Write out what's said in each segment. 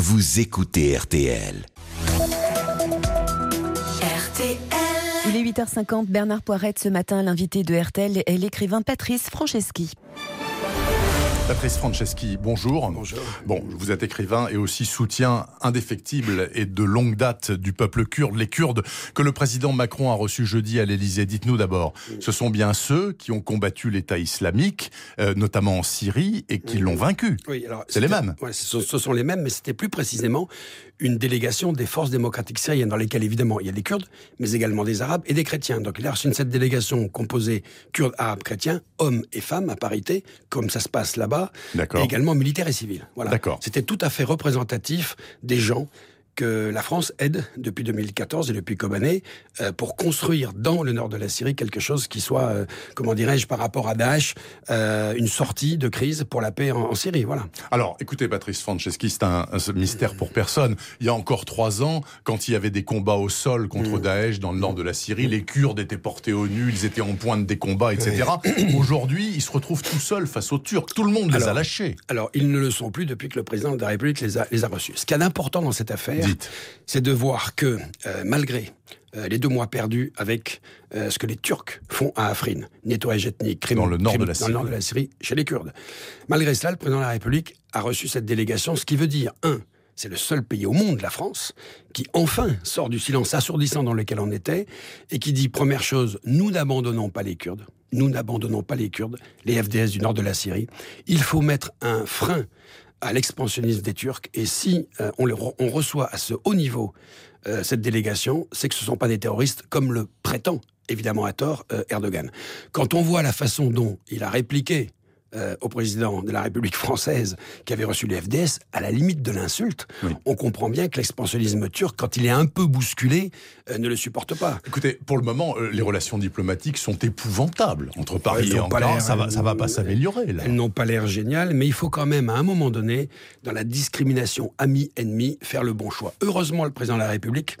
vous écoutez RTL. Il est 8h50, Bernard Poirette, ce matin, l'invité de RTL est l'écrivain Patrice Franceschi. Patrice Franceschi, bonjour. Bonjour. Bon, vous êtes écrivain et aussi soutien indéfectible et de longue date du peuple kurde. Les Kurdes que le président Macron a reçus jeudi à l'Elysée. Dites-nous d'abord, ce sont bien ceux qui ont combattu l'État islamique, notamment en Syrie, et qui l'ont vaincu. Oui, alors, c'est les mêmes. Ouais, ce sont les mêmes, mais c'était plus précisément une délégation des forces démocratiques syriennes, dans lesquelles évidemment il y a des Kurdes, mais également des Arabes et des chrétiens. Donc il a reçu cette délégation composée Kurdes, Arabes, chrétiens, hommes et femmes à parité, comme ça se passe là-bas, et également militaires et civils. Voilà. D'accord. C'était tout à fait représentatif des gens que la France aide depuis 2014 et depuis Kobané pour construire dans le nord de la Syrie quelque chose qui soit, comment dirais-je, par rapport à Daesh, une sortie de crise pour la paix en Syrie. Voilà. Alors, écoutez, Patrice Franceschi, c'est un mystère pour personne. Il y a encore 3 ans, quand il y avait des combats au sol contre Daesh dans le nord de la Syrie, les Kurdes étaient portés au nu, ils étaient en pointe des combats, etc. Aujourd'hui, ils se retrouvent tout seuls face aux Turcs. Tout le monde les a lâchés. Alors, ils ne le sont plus depuis que le président de la République les a reçus. Ce qu'il y a d'important dans cette affaire, c'est de voir que, malgré les 2 mois perdus avec ce que les Turcs font à Afrin, nettoyage ethnique, crime dans le nord de la Syrie, chez les Kurdes. Malgré cela, le président de la République a reçu cette délégation, ce qui veut dire, c'est le seul pays au monde, la France, qui enfin sort du silence assourdissant dans lequel on était, et qui dit, première chose, nous n'abandonnons pas les Kurdes. Nous n'abandonnons pas les Kurdes, les FDS du nord de la Syrie. Il faut mettre un frein à l'expansionnisme des Turcs, et si on reçoit à ce haut niveau cette délégation, c'est que ce ne sont pas des terroristes comme le prétend, évidemment à tort, Erdogan. Quand on voit la façon dont il a répliqué au président de la République française qui avait reçu les FDS, à la limite de l'insulte, on comprend bien que l'expansionnisme turc, quand il est un peu bousculé, ne le supporte pas. Écoutez, pour le moment, les relations diplomatiques sont épouvantables entre Paris et Ankara. Ça va pas s'améliorer, là. Elles n'ont pas l'air géniales, mais il faut quand même, à un moment donné, dans la discrimination ami-ennemi, faire le bon choix. Heureusement, le président de la République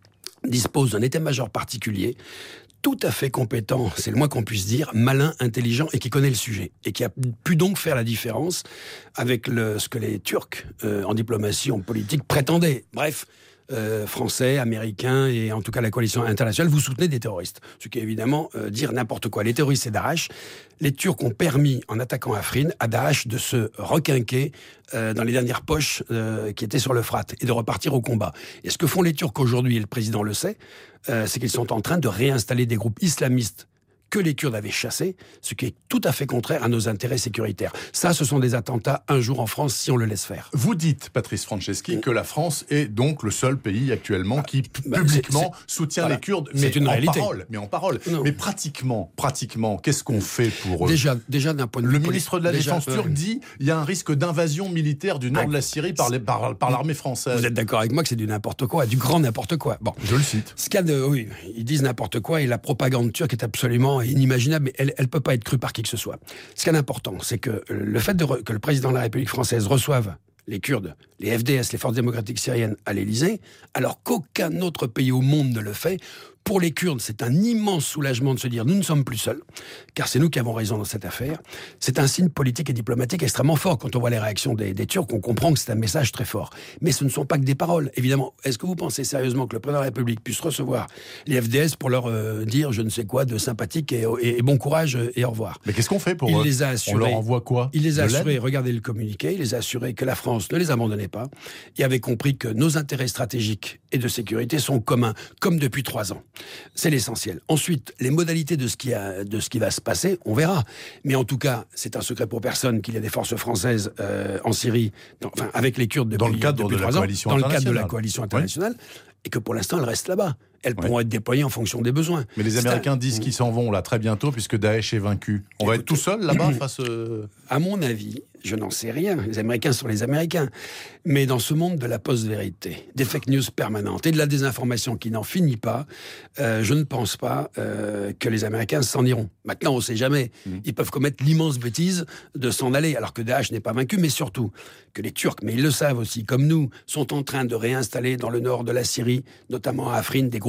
dispose d'un état-major particulier, tout à fait compétent, c'est le moins qu'on puisse dire, malin, intelligent et qui connaît le sujet. Et qui a pu donc faire la différence avec ce que les Turcs, en diplomatie, en politique, prétendaient. Bref, Français, Américains et en tout cas la coalition internationale, vous soutenez des terroristes. Ce qui est évidemment dire n'importe quoi. Les terroristes, c'est Daesh. Les Turcs ont permis, en attaquant Afrin, à Daesh de se requinquer dans les dernières poches qui étaient sur l'Euphrate et de repartir au combat. Et ce que font les Turcs aujourd'hui, et le président le sait, c'est qu'ils sont en train de réinstaller des groupes islamistes que les Kurdes avaient chassés, ce qui est tout à fait contraire à nos intérêts sécuritaires. Ça, ce sont des attentats un jour en France si on le laisse faire. Vous dites, Patrice Franceschi, que la France est donc le seul pays actuellement qui publiquement soutient les Kurdes, mais une réalité. En parole. Mais pratiquement, qu'est-ce qu'on fait pour... Déjà d'un point de vue... Le ministre de la Défense turc dit qu'il y a un risque d'invasion militaire du nord de la Syrie par l'armée française. Vous êtes d'accord avec moi que c'est du n'importe quoi, du grand n'importe quoi. Bon, je le cite. Oui, ils disent n'importe quoi et la propagande turque est absolument inimaginable, mais elle ne peut pas être crue par qui que ce soit. Ce qui est important, c'est que le fait que le président de la République française reçoive les Kurdes, les FDS, les forces démocratiques syriennes à l'Élysée, alors qu'aucun autre pays au monde ne le fait. Pour les Kurdes, c'est un immense soulagement de se dire « nous ne sommes plus seuls », car c'est nous qui avons raison dans cette affaire. C'est un signe politique et diplomatique extrêmement fort. Quand on voit les réactions des Turcs, on comprend que c'est un message très fort. Mais ce ne sont pas que des paroles. Évidemment, est-ce que vous pensez sérieusement que le président de la République puisse recevoir les FDS pour leur dire je ne sais quoi de sympathique et bon courage et au revoir? Mais qu'est-ce qu'on fait pour eux? On leur envoie quoi? Il les a assurés, regardez le communiqué, il les a assurés que la France ne les abandonnait pas et avait compris que nos intérêts stratégiques et de sécurité sont communs, comme depuis 3 ans. C'est l'essentiel. Ensuite, les modalités de ce qui va se passer, on verra. Mais en tout cas, c'est un secret pour personne qu'il y a des forces françaises en Syrie, avec les Kurdes depuis 3 ans, dans le cadre de la coalition internationale, et que pour l'instant, elles restent là-bas. Elles pourront être déployées en fonction des besoins. Mais les Américains disent qu'ils s'en vont là très bientôt, puisque Daesh est vaincu. On va être tout seul là-bas face... À mon avis, je n'en sais rien. Les Américains sont les Américains. Mais dans ce monde de la post-vérité, des fake news permanentes et de la désinformation qui n'en finit pas, je ne pense pas que les Américains s'en iront. Maintenant, on ne sait jamais. Ils peuvent commettre l'immense bêtise de s'en aller, alors que Daesh n'est pas vaincu, mais surtout que les Turcs, mais ils le savent aussi, comme nous, sont en train de réinstaller dans le nord de la Syrie, notamment à Afrin, des groupes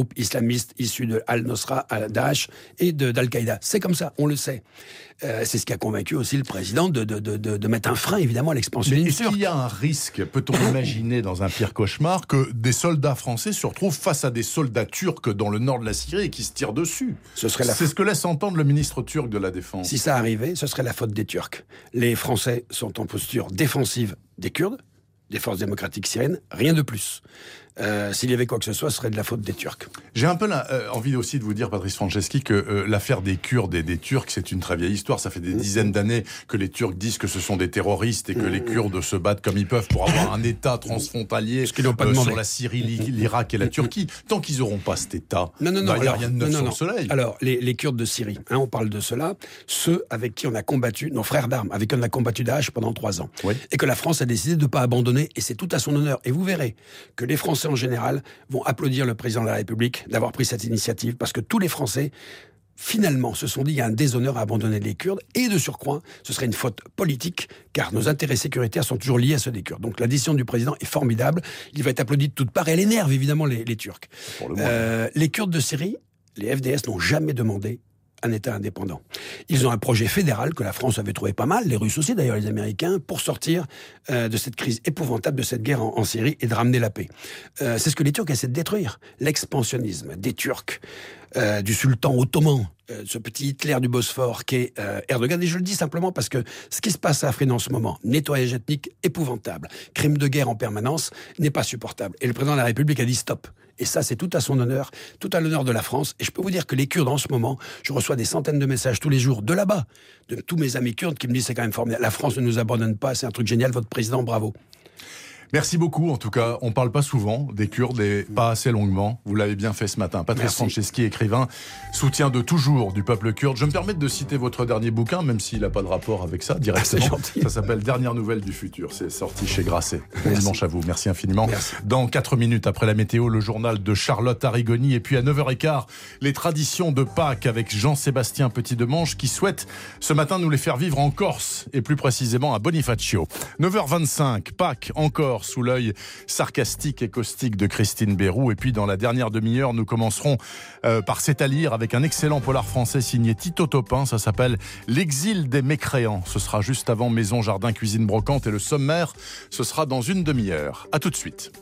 groupes islamistes issus de Al-Nosra, Daesh et d'Al-Qaïda. C'est comme ça, on le sait. C'est ce qui a convaincu aussi le président de mettre un frein, évidemment, à l'expansionnisme. Est-ce qu'il y a un risque, peut-on imaginer dans un pire cauchemar, que des soldats français se retrouvent face à des soldats turcs dans le nord de la Syrie et qui se tirent dessus ? C'est ce que laisse entendre le ministre turc de la Défense. Si ça arrivait, ce serait la faute des Turcs. Les Français sont en posture défensive des Kurdes, des forces démocratiques syriennes, rien de plus. S'il y avait quoi que ce soit, ce serait de la faute des Turcs. J'ai un peu envie aussi de vous dire, Patrice Franceschi, que l'affaire des Kurdes et des Turcs, c'est une très vieille histoire. Ça fait des dizaines d'années que les Turcs disent que ce sont des terroristes et que les Kurdes se battent comme ils peuvent pour avoir un État transfrontalier sur la Syrie, l'Irak et la Turquie. Tant qu'ils n'auront pas cet État, il n'y a rien de neuf sur le soleil. Alors, les Kurdes de Syrie, on parle de cela, ceux avec qui on a combattu, nos frères d'armes, avec qui on a combattu Daesh pendant 3 ans. Oui. Et que la France a décidé de ne pas abandonner, et c'est tout à son honneur. Et vous verrez que les Français en général vont applaudir le président de la République d'avoir pris cette initiative, parce que tous les Français, finalement, se sont dit qu'il y a un déshonneur à abandonner les Kurdes, et de surcroît, ce serait une faute politique, car nos intérêts sécuritaires sont toujours liés à ceux des Kurdes. Donc la décision du président est formidable, il va être applaudi de toutes parts, et elle énerve évidemment les Turcs. Les Kurdes de Syrie, les FDS n'ont jamais demandé un État indépendant. Ils ont un projet fédéral que la France avait trouvé pas mal, les Russes aussi d'ailleurs, les Américains, pour sortir de cette crise épouvantable, de cette guerre en Syrie et de ramener la paix. C'est ce que les Turcs essaient de détruire. L'expansionnisme des Turcs, du sultan ottoman, ce petit Hitler du Bosphore qu'est Erdogan. Et je le dis simplement parce que ce qui se passe à Afrin en ce moment, nettoyage ethnique épouvantable, crime de guerre en permanence, n'est pas supportable. Et le président de la République a dit stop. Et ça, c'est tout à son honneur, tout à l'honneur de la France. Et je peux vous dire que les Kurdes, en ce moment, je reçois des centaines de messages tous les jours de là-bas, de tous mes amis kurdes qui me disent c'est quand même formidable. La France ne nous abandonne pas, c'est un truc génial, votre président, bravo. Merci beaucoup, en tout cas. On ne parle pas souvent des Kurdes et pas assez longuement. Vous l'avez bien fait ce matin. Patrice Franceschi, écrivain, soutien de toujours du peuple kurde. Je me permets de citer votre dernier bouquin, même s'il n'a pas de rapport avec ça, directement. Ça s'appelle Dernières nouvelles du futur. C'est sorti chez Grasset. Bon dimanche à vous. Merci infiniment. Merci. Dans 4 minutes après la météo, le journal de Charlotte Arrigoni. Et puis à 9h15, les traditions de Pâques avec Jean-Sébastien Petit-Demange qui souhaite ce matin nous les faire vivre en Corse et plus précisément à Bonifacio. 9h25, Pâques en Corse, sous l'œil sarcastique et caustique de Christine Béroux. Et puis dans la dernière demi-heure, nous commencerons par C'est à lire avec un excellent polar français signé Tito Topin. Ça s'appelle L'exil des mécréants. Ce sera juste avant Maison, Jardin, Cuisine, Brocante. Et le sommaire, ce sera dans une demi-heure. À tout de suite.